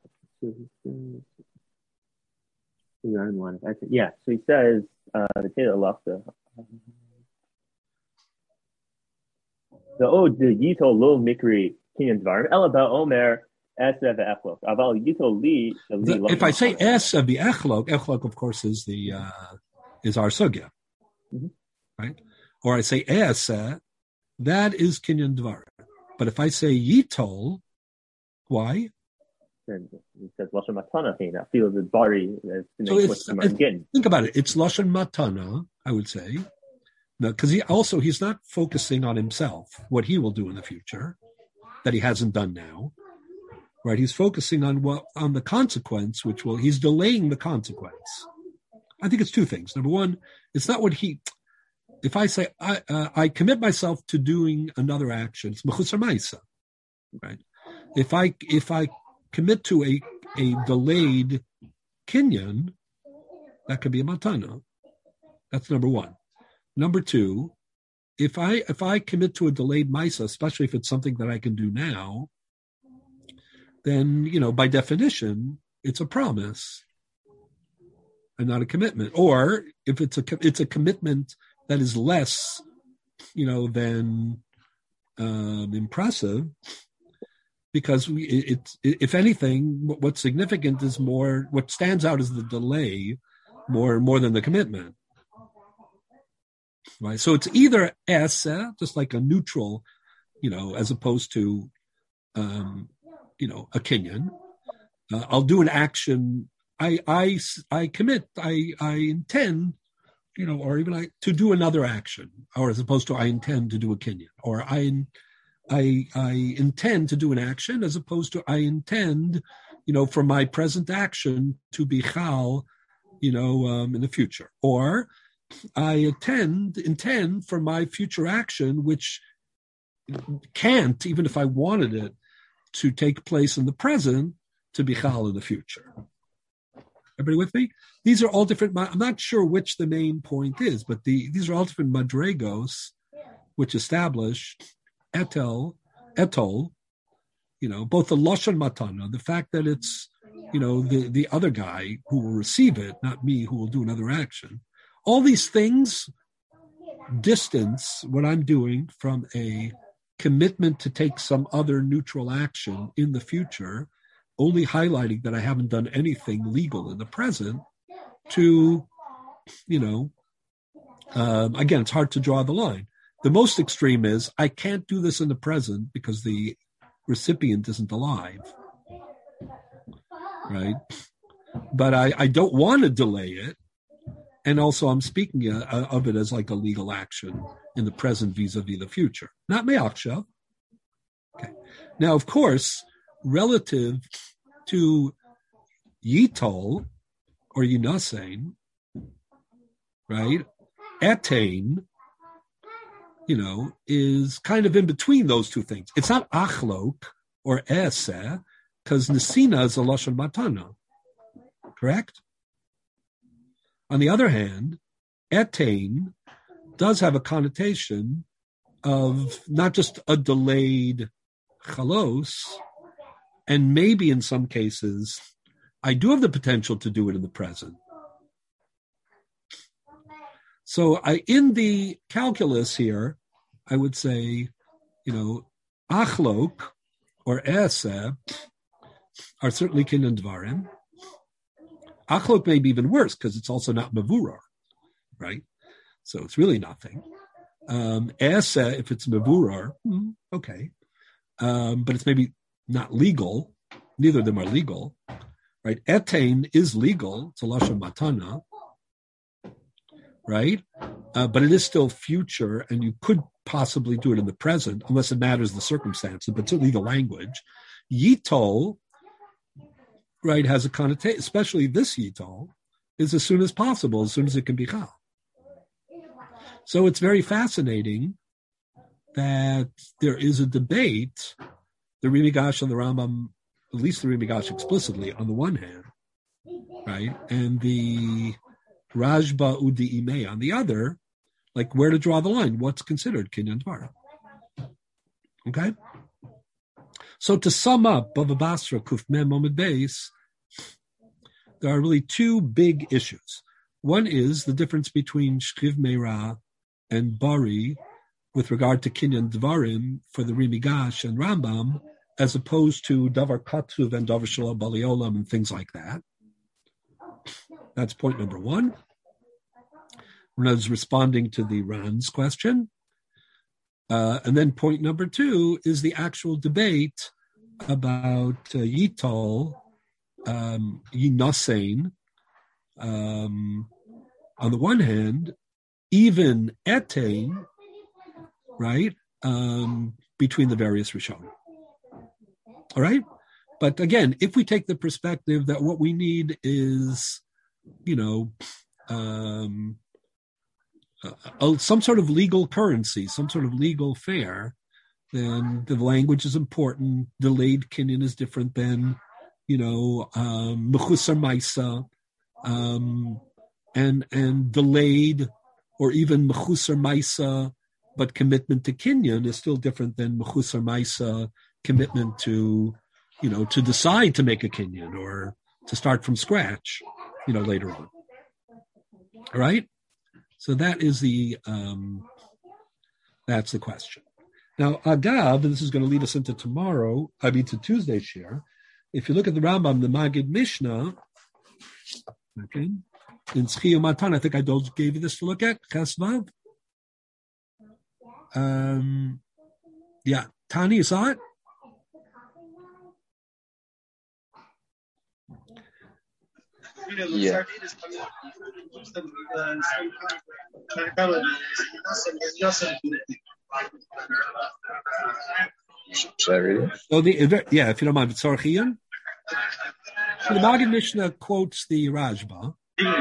Yeah. So he says uh, the Taylor Lafta. The od the yitol lo mikri kinyan dvarim elaba omer esav echlok aval yitol li. If I say esav the echlok, echlok of course is the uh, is our sugya, mm-hmm. right? Or I say esa, that is kinyan dvarim. But if I say yitol, why? Then he says lashon matana. I feel the bari. So it's, it's, think about it. It's lashon matana, I would say. Because he also, he's not focusing on himself, what he will do in the future, that he hasn't done now, right? He's focusing on what, on the consequence, which will, he's delaying the consequence. I think it's two things. Number one, it's not what he, if I say, I, uh, I commit myself to doing another action, it's mechusar ma'isa, right? If I, if I commit to a, a delayed kinyan, that could be a matana. That's number one. Number two, if I if I commit to a delayed Maisa, especially if it's something that I can do now, then, you know, by definition, it's a promise. and not a commitment. Or if it's a it's a commitment that is less, you know, than um, impressive, because we, it's it, if anything, what's significant is more. What stands out is the delay, more more than the commitment. Right. So it's either es, just like a neutral, you know, as opposed to, um, you know, a kinyan. Uh, I'll do an action. I, I, I commit. I, I intend, you know, or even I to do another action, or as opposed to I intend to do a kinyan, or I, I, I intend to do an action, as opposed to I intend, you know, for my present action to be chal, you know, um, in the future, or I intend intend for my future action, which can't, even if I wanted it, to take place in the present, to be chal in the future. Everybody with me? These are all different. I'm not sure which the main point is, but the these are all different madregos, which establish etel, etol, you know, both the lashon matana, the fact that it's, you know, the, the other guy who will receive it, not me who will do another action. All these things distance what I'm doing from a commitment to take some other neutral action in the future, only highlighting that I haven't done anything legal in the present to, you know, um, again, it's hard to draw the line. The most extreme is I can't do this in the present because the recipient isn't alive, right? But I, I don't want to delay it. And also I'm speaking uh, of it as like a legal action in the present vis-a-vis the future. Not me'achshav. Okay. Now, of course, relative to yitol or yinasein, right, etain, you know, is kind of in between those two things. It's not achlok or eseh, because nesina is a lashon matana, correct? On the other hand, etain does have a connotation of not just a delayed chalos, and maybe in some cases, I do have the potential to do it in the present. So I, in the calculus here, I would say, you know, achlok or eseh are certainly kinyan dvarim. Achlok may be even worse because it's also not mavurah, right? So it's really nothing. Um, eseh, if it's mavurah, okay. Um, but it's maybe not legal. Neither of them are legal, right? Etain is legal. It's a lashon matana, right? Uh, but it is still future, and you could possibly do it in the present, unless it matters the circumstances, but certainly the language. Yitol, right, has a connotation, especially this yitol, is as soon as possible, as soon as it can be chal. So it's very fascinating that there is a debate, the Rimigash and the Rambam, at least the Rimigash explicitly, on the one hand, right, and the Rajba Udi Imei on the other, like where to draw the line, what's considered kinyan dvarim. Okay? So to sum up, Bava Basra, Kuf Mem Omid Beis, there are really two big issues. One is the difference between Shchiv Meira and Bari with regard to kinyan dvarim for the Rimigash and Rambam, as opposed to Davar Katuv and Davar Shalom Bali Olam and things like that. That's point number one. When I was responding to the Ran's question. Uh, and then point number two is the actual debate about uh, Yitol, um, Yinasein. Um, on the one hand, even Etain, right, um, between the various Rishonim. All right? But again, if we take the perspective that what we need is, you know, um, uh, some sort of legal currency, some sort of legal fare, then the language is important. Delayed kinyan is different than, you know, mechusar maisa, um, and and delayed or even mechusar maisa, but commitment to kinyan is still different than mechusar maisa, commitment to, you know, to decide to make a kinyan or to start from scratch, you know, later on. All right? So that is the, um, that's the question. Now, Agav, this is going to lead us into tomorrow, I mean to Tuesday's share. If you look at the Rambam, the Magid Mishnah, okay, in Tzchiyah Matan, I think I gave you this to look at, Chesvav. Um, yeah, Tani, you saw it? Yeah. Should I read it? So the, yeah, if you don't mind, Tzorchian. So the Magid Mishnah quotes the Rajba.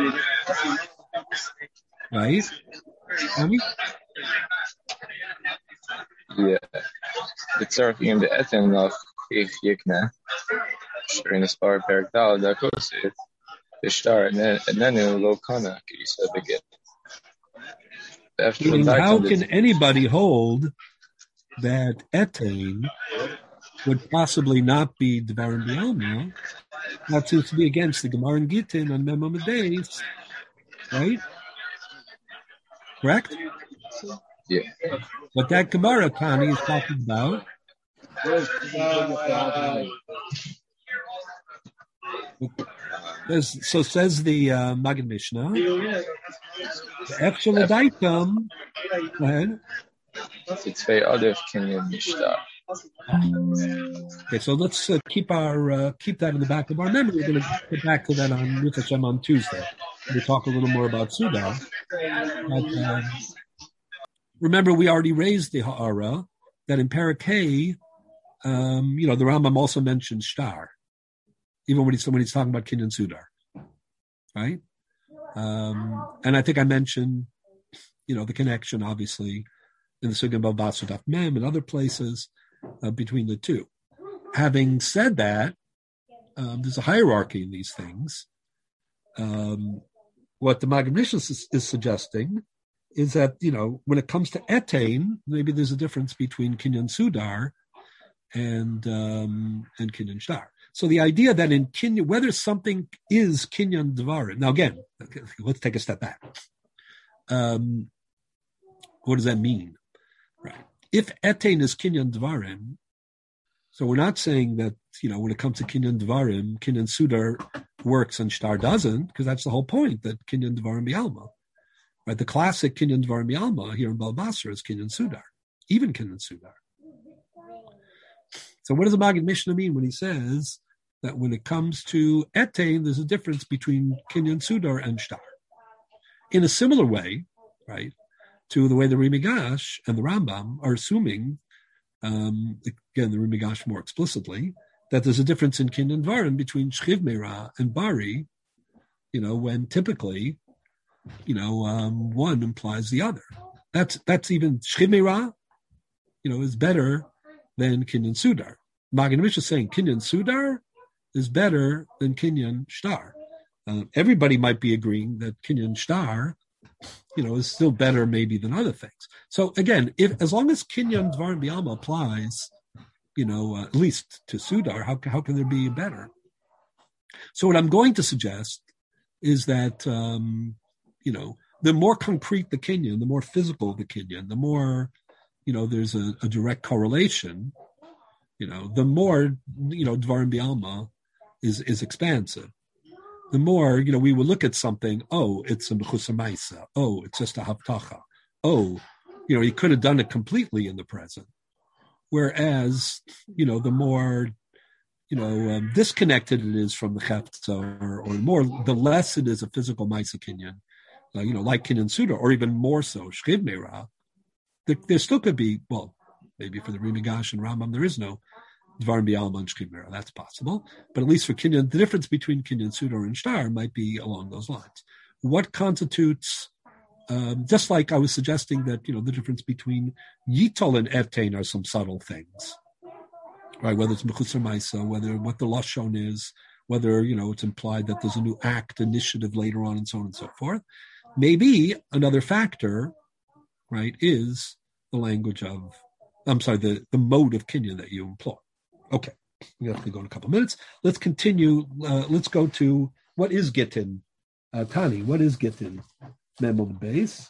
Right? Tani? Yeah. The Tzorchian, the Etem of Ich Yikna. During the Spar Perik Dal, that goes it. The star, and then and then it will kana. You said again. Meaning, how can anybody hold that etain would possibly not be Devarim B'Alma? That seems to be against the Gemara and Gittin on Mem Amud Beis, right? Correct? Yeah. What that Gemara, Kani, is talking about. So says the uh, Magid Mishnah. Efshel Adaitam. Go ahead. It's very other Kenyan Mishnah. Okay, so let's uh, keep our uh, keep that in the back of our memory. We're going to get back to that on Ruth Hashem on Tuesday. We'll talk a little more about Sudan. But, um, remember, we already raised the ha'ara that in Perek Hey, um, you know, the Rambam also mentions shtar, even when he's when he's talking about Kinyan Sudar, right? Um, and I think I mentioned, you know, the connection, obviously, in the Sugim of Basudaf Mem and other places uh, between the two. Having said that, um, there's a hierarchy in these things. Um, what the Magid Mishnah is, is suggesting is that, you know, when it comes to etain, maybe there's a difference between Kinyan Sudar and um, and Kinyan Shtar. So the idea that in Kinyan, whether something is Kinyan Devarim, now again, let's take a step back. Um, what does that mean? Right. If etain is Kinyan Devarim, so we're not saying that, you know, when it comes to Kinyan Devarim, Kinyan Sudar works and Shtar doesn't, because that's the whole point, that Kinyan Devarim Bialma. Right. The classic Kinyan Devarim Bialma here in Balbasar is Kinyan Sudar, even Kinyan Sudar. So what does the Magid Mishnah mean when he says that when it comes to etain, there's a difference between Kinyan Sudar and Shtar? In a similar way, right, to the way the Rimigash and the Rambam are assuming, um, again, the Rimigash more explicitly, that there's a difference in Kinyan Dvarim between Shchiv Meira and Bari, you know, when typically, you know, um, one implies the other. That's that's even Shchiv Meira, you know, is better than Kinyan Sudar. Magid Mishnah is saying Kinyan Sudar is better than Kinyan Shtar. Uh, everybody might be agreeing that Kinyan Shtar, you know, is still better maybe than other things. So again, if as long as Kinyan Dvarim B'Alma applies, you know, uh, at least to Sudar, how how can there be better? So what I'm going to suggest is that um, you know, the more concrete the Kinyan, the more physical the Kinyan, the more, you know, there's a, a direct correlation, you know, the more, you know, Dvarim B'Alma is is expansive. The more, you know, we will look at something, oh, it's a Mechusar Maisa, oh, it's just a Havtacha, oh, you know, he could have done it completely in the present. Whereas, you know, the more, you know, um, disconnected it is from the Chefza, or, or more, the less it is a physical Maisa Kinyan, uh, you know, like Kinyan Sudar, or even more so, Shchiv Meira, there, there still could be, well, maybe for the Rimigash and Rambam, there is no Dvarim B'Alma and Shchiv Meira. That's possible. But at least for Kinyan, the difference between Kinyan Sudar and Shtar might be along those lines. What constitutes, um, just like I was suggesting that, you know, the difference between Yitol and Etain are some subtle things, right? Whether it's Mechusar Maisa, whether what the Lashon is, whether, you know, it's implied that there's a new act, initiative later on, and so on and so forth. Maybe another factor, right, is the language of, I'm sorry, the, the mode of Kinyan that you employ. Okay, we have to go in a couple of minutes. Let's continue. Uh, let's go to what is Gittin Uh, Tani, what is Gittin? Memon base.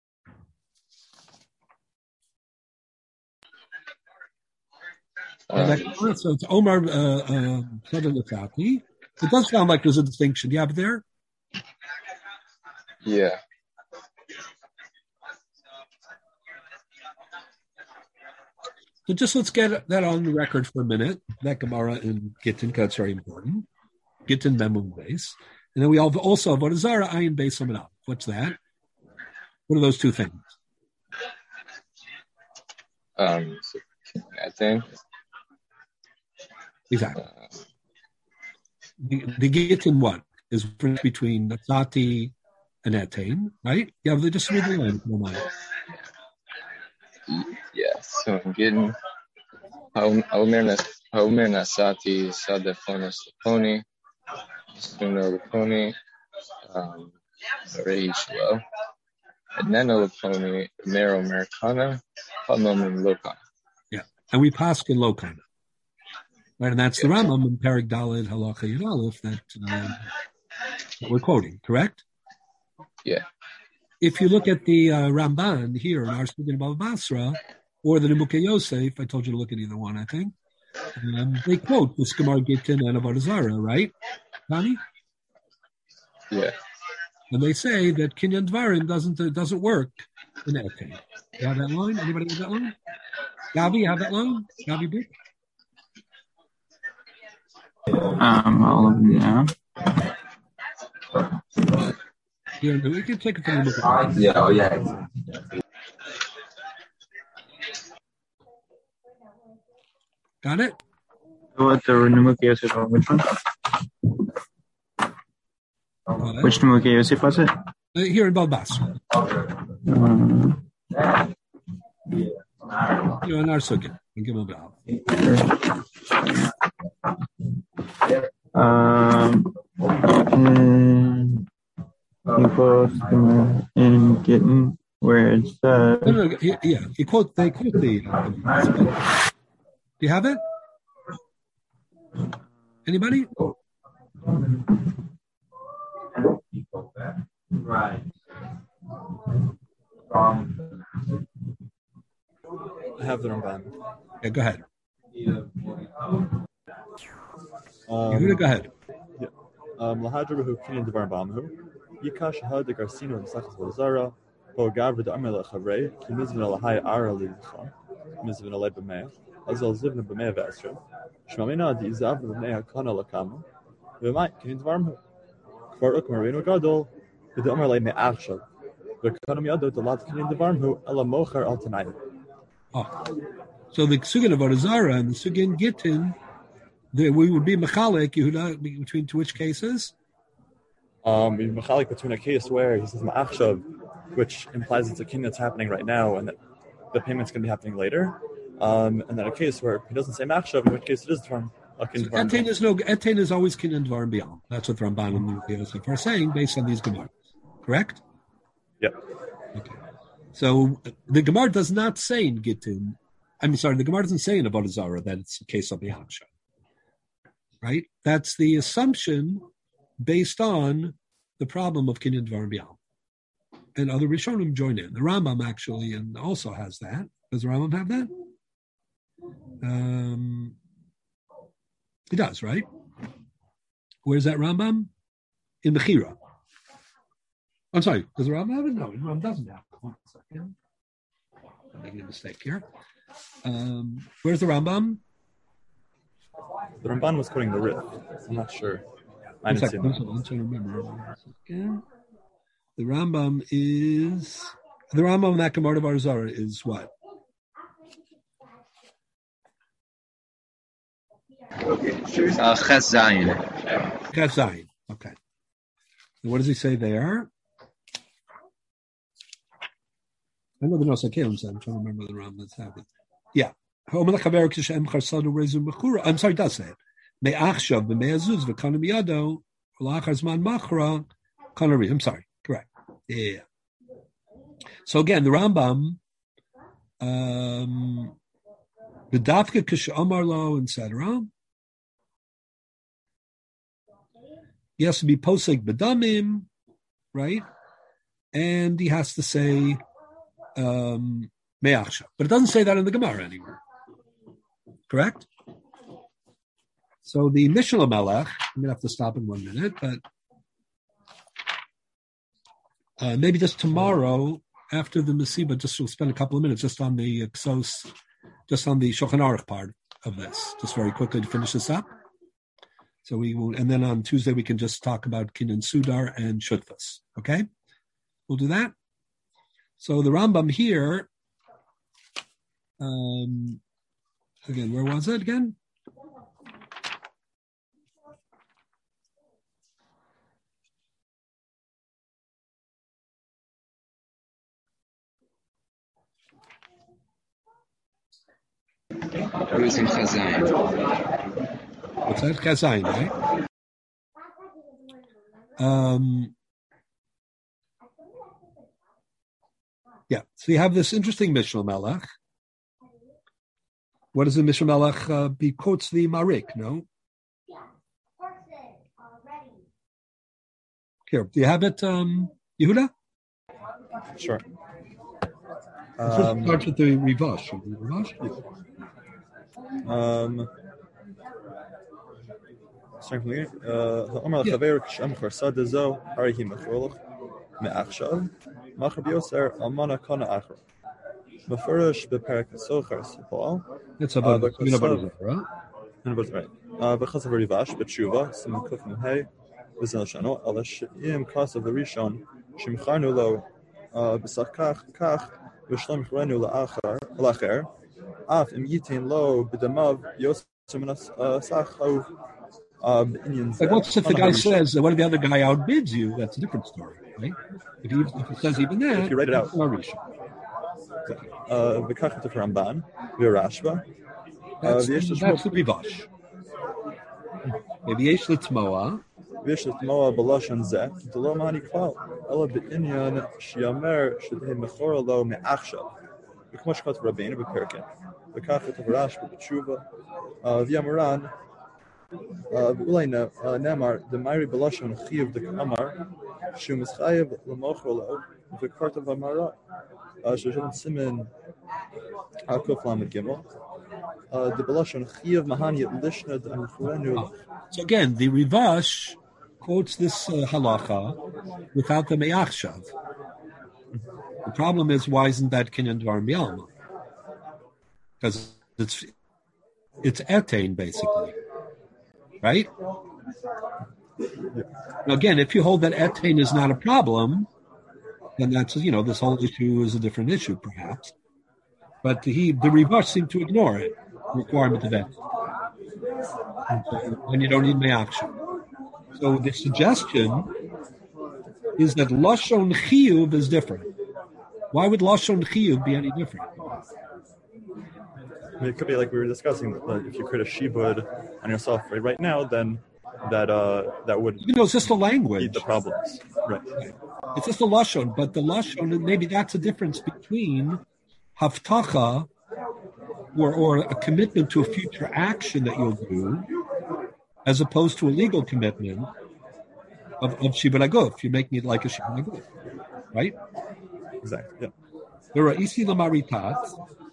Um, so it's Omar uh, uh, It does sound like there's a distinction. Do you have it there? Yeah. So just let's get that on the record for a minute. That Gemara in Gittin, because it's very important. Gittin Memon base. And then we also have Vodazara Ayin base on it up. What's that? What are those two things? Um, I think. Exactly. The, the Gittin what is the difference between Natsati and Etain, right? Yeah, they just read the line. Yeah, so I'm getting Haomer Nasati, Sadafona Saponi, Suno Laponi, um, Reishlo, and Neno Laponi, Mero Americana, Panom and Lokana. Yeah, and we pass in Lokana. Right, and that's yeah. the Rambam in Perek Daled Halacha Yud Aleph that uh, we're quoting, correct? Yeah. If you look at the uh, Ramban here in our Sugin Bava Basra, or the Nimukei Yosef, I told you to look at either one, I think, um, they quote the Gemara Gittin and Avodah Zarah, right, Tani? Yeah. And they say that Kinyan Dvarim doesn't uh, doesn't work in Etain. You have that line? Anybody have that line? Gavi, you have that line? Gavi Big? Um, all of them now. Yeah, we can take it from the book. Yeah, oh yeah. Got it? What the Nimukei Yosef on which one? Got which Nimukei Yosef was it? Uh, here in Balbas. Um, You're in our Sugin. Give him a bow. Um, and he quotes in Gittin where it says. No, no, he, yeah, he quote, they quote the. Uh, do you have it? Anybody? Right. I have the Ramban. Yeah, go ahead. Um, you go ahead. Yeah. Um, Lahadra Kinyan Devar Bamhu. Yikash Had the Garcino and Sachas Wazara. Bo Gavra the Amela Havre. Kimizvin Lahai Ara Licha. Mizvin Aleb Bemea. Azal Zivna Bemea Vestra. Shmamina di Zav Bemea Kana Lakama. Vemai Kinyan Devarmhu. Kvaruk Marino Gadol. With the Umar Lay Me'achshav. The Kanamiado the Lat Kinyan Devarmhu. Ella Mochar Altanai. Oh. So the Sugin of Avodah and the Sugin Gittin, we would be Mechalek, Yehuda, between to which cases? Um, Mechalik between a case where he says Ma'achshav, which implies it's a kin that's happening right now and that the payment's going to be happening later. Um, and then a case where he doesn't say Ma'achshav, in which case it is from a kin so Etain is no Etain is always kin and dvarim b'yam. That's what Ramban and the Yosef are saying based on these Gemaras. Correct? Yep. Okay. So the Gemara does not say in Gittin. I'm sorry, the Gemara doesn't say in Avodah Zarah that it's a case of B'Hamsha. Right? That's the assumption based on the problem of Kinyan Dvarim B'Yam. And other Rishonim join in. The Rambam actually and also has that. Does the Rambam have that? Um, he does, right? Where's that Rambam? In Bechira. I'm sorry, does the Rambam have it? No, the Rambam doesn't have it. One second. I'm making a mistake here. Um, where's the Rambam? The Ramban was quoting the Rif. I'm not sure. I didn't see that. I'm trying to remember. The Rambam is the Rambam in that Gemara of Arzara is what? Uh, Ches Zayin. Ches Zayin. Okay. And what does he say there? I know the Nosakalim said. I'm trying to remember the Rambam that's happening. Yeah. I'm sorry, it does say it. I'm sorry, correct. Yeah. So again, the Rambam, um, the Dafka Kish Amarlo, et cetera. He has to be posek bedamim, right? And he has to say um, me'achshav. But it doesn't say that in the Gemara anywhere. Correct? So the Mishnah Melech, I'm going to have to stop in one minute, but uh, maybe just tomorrow after the Mesiba, just we'll spend a couple of minutes just on the Ksos, just on the Shulchan Aruch part of this, just very quickly to finish this up. So we will, and then on Tuesday we can just talk about Kinyan Sudar and Shutfas. Okay, we'll do that. So the Rambam here, um, again, where was it again? It was in Chazayin. What's that? Chazayin, right? Um, yeah, so you have this interesting Mishnah Melech. What does the Mishnah Melech uh, be quotes the Marik, no? Here, do you have it, um, Yehuda? Sure. Um, starts with the Rivash. The Rivash? Um, starting from the beginning. Ha'omar l'chaver k'shem chvarsa dezo harihi mecholach me'achshav machar b'yoser almana kana achra mefurish b'perek socher sipal. It's about the Minabazah, right? Minabazah, right. B'chasav rivash b'tshuva sim kuf muhei v'zel shano ala she'im kasav l'rishon shimcharnu lo b'sach kach kach v'shlom chrenu la'achar l'achar af im yitin lo b'damav yosem sachav. Like what's if the guy says that one of the other guy outbids you? That's a different story, right? If he, if he says even that, if you write it out, v'kach to Ramban v'Rashba. That's the Rivash. Maybe yesh l'tmoa. Yesh l'tmoa b'lashon zeh. D'lo mani klal. Ela b'inyan shiamer shedei mechora lo me'achshav. V'kmo shkat Rabbeinu b'perken. V'kach to Rashba b'tshuva. V'yamuran. Ulayna Namar the Mari Balashon Chiv the Kamar Shum is Chayev Lamocholo the Court of Amara Shajan Simin Akuf Lamed Gimel the Balashon Chiv Mahani Lishnad and Churenu. So again, the Rivash quotes this uh, halacha without the Me'achshav. The problem is, why isn't that Kinyan Dvar B'Alma? Because it's it's etain basically. Right? Now again, if you hold that etain is not a problem, then that's, you know, this whole issue is a different issue, perhaps. But he, the Rivash seemed to ignore it, the requirement of etain. And you don't need me'achshav. So the suggestion is that Lashon Chiyuv is different. Why would Lashon Chiyuv be any different? I mean, it could be like we were discussing, that if you create a shibud on yourself right, right now, then that uh, that would you know it's just a language. Eat the problems, right? It's just a lashon, but the lashon, maybe that's a difference between haftacha or or a commitment to a future action that you'll do, as opposed to a legal commitment of of shibud aguf. You're making it like a shibud aguf, right? Exactly. Yeah. There are isi lamaritat.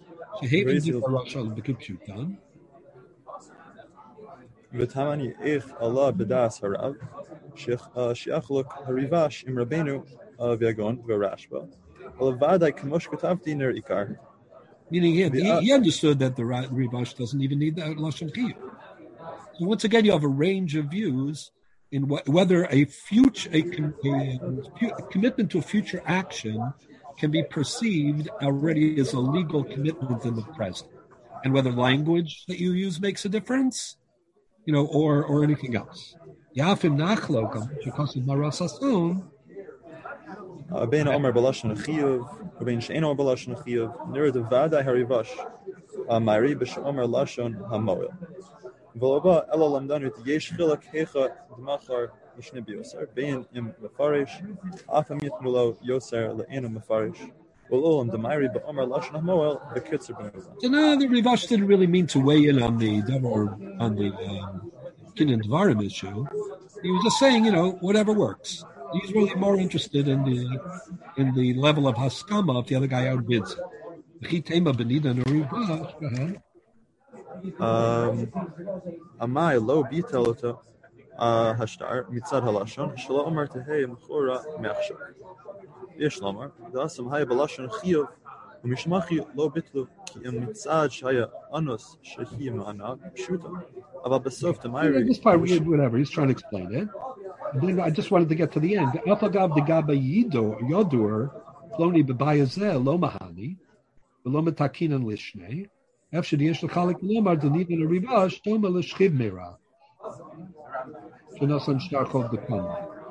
V'tamani ich Allah b'das harav she'achluk harivash im Rabbeinu v'yagon v'rashba v'levadai k'mosh katavti ner ikar. Meaning he, he, he understood that the Rivash doesn't even need that lashon chiyuv. So once again, you have a range of views in wh- whether a future a, a, a commitment to a future action can be perceived already as a legal commitment in the present, and whether language that you use makes a difference, you know, or or anything else. Yafim nachlokam because of marasason. Bein Omer balashon chiyuv, bein she'ein Omer balashon chiyuv. Near the vadai harivash, Mari b'sh Omer lashon hamoel. V'loba ela lamdanu yesh chilak hecha d'machar. So now the Rivash didn't really mean to weigh in on the on the um, Kinyan Dvarim issue. He was just saying, you know, whatever works. He's really more interested in the in the level of haskama if the other guy outbids him. Go ahead. Um, Amai lo bitelota hashtar mitzad halashon shelo omar tehei mechora meachshar. Yesh lomar da'asam haya balashon chiyuv umishmachi lo bitlu ki im mitzad shaya anos shehi ma'ana pshuta. Aval besof temayri. This part, whatever, he's trying to explain it. And then I just wanted to get to the end. Afagav de gaba yido yodur floni bebayazeh lo mahani v'lo metakinan lishnei. After the initial chalik lomar the need in a rivash toma l'shchiv mira. Shenosan shtarchov the kama.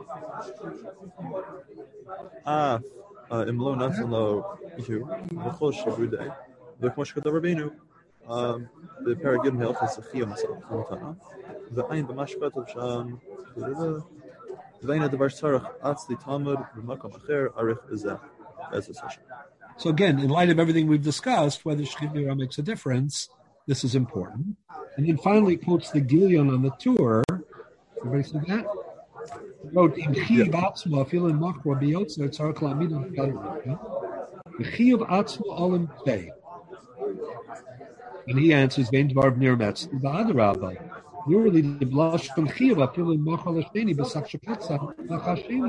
Ah, im lo nasan lo ihu v'chol shavudei v'kmo shkadav rabbeinu בפרק ג' הלכות זכייה מתנה ועין במשפט שם ואין הדבר צריך אצלי תלמוד במקום אחר ערך בזה בעזרת השם. So again, in light of everything we've discussed, whether Shchiv Mira makes a difference, this is important. And then finally quotes the Gilion on the tour. Everybody see that? He wrote, "Im chiyuv atzmo afilin machra biyotzer tzarich la'amid v'gadol v'chiyuv atzmo olim tei." And he answers, "Vein dvar v'nirmetz v'adarabba nurli diblash from chiyuv afilin machra l'sheni b'sach shepetza l'chasheni."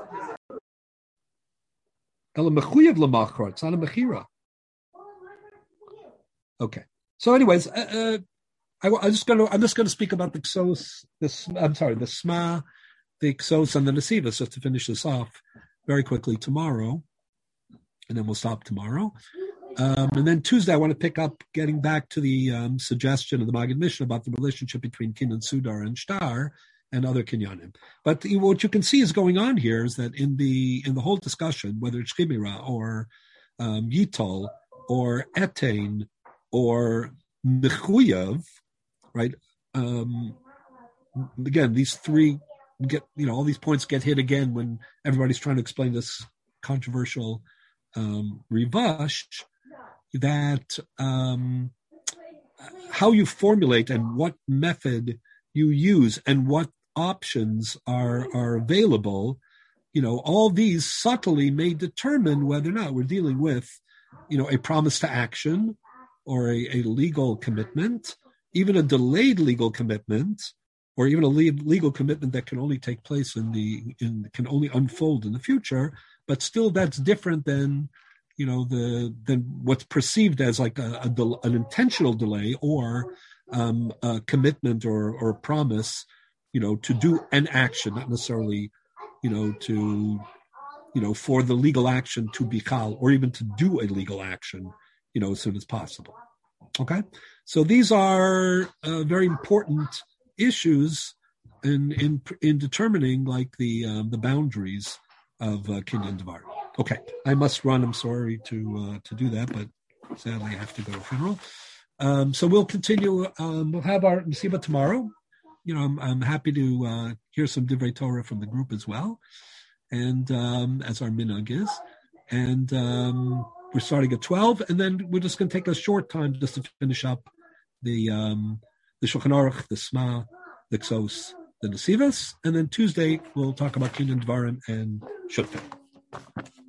It's not a mechira. Okay. So, anyways, uh, uh, I, I'm just going to I'm just going to speak about the ksos. This I'm sorry, the sma, the ksos, and the nesivas, just to finish this off very quickly tomorrow, and then we'll stop tomorrow. Um, and then Tuesday, I want to pick up, getting back to the um, suggestion of the Maggid Mishnah about the relationship between kin and sudar and shtar and other kinyanim. But what you can see is going on here is that in the in the whole discussion, whether it's chimera or um, yitol or etain or mechuyev, right? Um, again, these three get you know all these points get hit again when everybody's trying to explain this controversial um, rivash. That um, how you formulate and what method you use and what options are are available, you know, all these subtly may determine whether or not we're dealing with, you know, a promise to action or a, a legal commitment, even a delayed legal commitment, or even a legal commitment that can only take place in the in can only unfold in the future. But still, that's different than, you know, the than what's perceived as like a, a del, an intentional delay or um, a commitment or or a promise, you know, to do an action, not necessarily, you know, to, you know, for the legal action to be chal, or even to do a legal action, you know, as soon as possible. Okay, so these are uh, very important issues in in in determining like the um, the boundaries of uh, kinyan dvar. Okay, I must run. I'm sorry to uh, to do that, but sadly I have to go to a funeral. Um, so we'll continue. Um, we'll have our Mesiba tomorrow. You know, I'm, I'm happy to uh, hear some Divrei Torah from the group as well, and um, as our minhag is. And um, we're starting at twelve, and then we're just going to take a short time just to finish up the um, the Shulchan Aruch, the Sma, the Ksos, the Nesivos, and then Tuesday we'll talk about Kinyan Dvarim and Shutfeh.